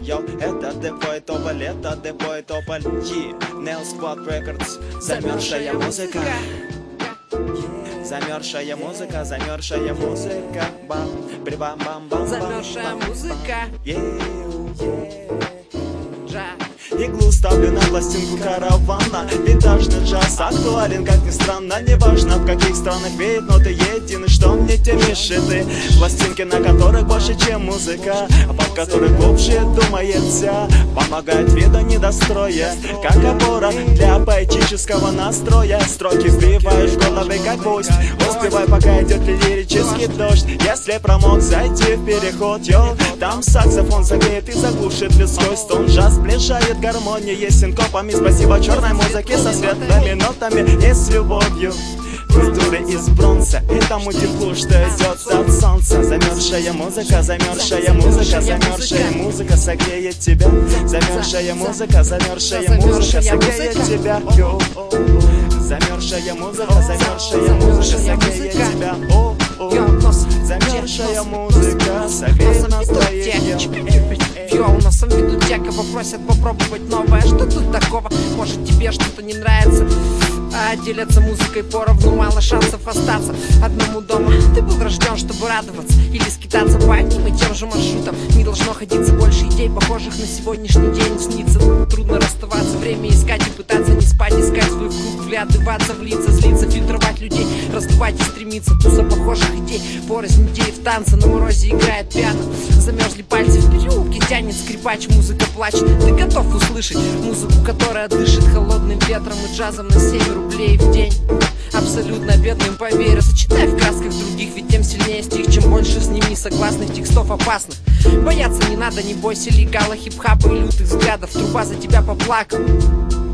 йо, это Депой Тополь, это Депой Тополь. Nail Squad Records. Замерзшая музыка. Замерзшая музыка, замерзшая музыка. Бам, бам, бам, бам. Замерзшая музыка. Иглу ставлю на пластинку каравана. Винтажный джаз актуален, как ни странно. Неважно, в каких странах веет, но ты един. Что мне те мешиты? Пластинки, на которых больше, чем музыка, а под которых глубже думается. Помогает виду недостроя, как опора для поэтического настроя. Строки вбиваешь в головы, как гвоздь. Успевай, пока идет лирический дождь. Если промок, зайти в переход, йоу. Там саксофон загреет и заглушит людской стон. Джаз сближает гармонией с синкопами. Спасибо черной музыке со светлыми нотами и с любовью. Культуры из бронза, и тому теплу, что идет от солнца. Замерзшая музыка, замерзшая музыка, замерзшая музыка согреет тебя. Замерзшая музыка, замерзшая музыка согреет тебя. Замерзшая музыка, замерзшая музыка согреет тебя. Замерзшая музыка согреет настроение. У нас в виду те, кого просят попробовать новое. Что тут такого? Может, тебе что-то не нравится? А делятся музыкой поровну, мало шансов остаться одному дома. Ты был рожден, чтобы радоваться или скитаться по одним и тем же маршрутам. Не должно ходиться больше идей, похожих на сегодняшний день. Снится, трудно расставаться, время искать и пытаться не спать. Искать свой круг, вглядываться в лица, злиться, фильтровать людей, раздувать и стремиться. Туза похожих идей, порознь идей в танце. На морозе играет пиано, замерзли пальцы в переулке, тянет скрипач, музыка плачет. Ты готов услышать музыку, которая дышит холодным ветром и джазом на 7 рублей в день. Абсолютно бедным, поверь. Сочетай в красках других, ведь тем сильнее стих. Чем больше с ними согласных текстов опасных. Бояться не надо, не бойся легала, хип-хапа и лютых взглядов. Труба за тебя поплакала.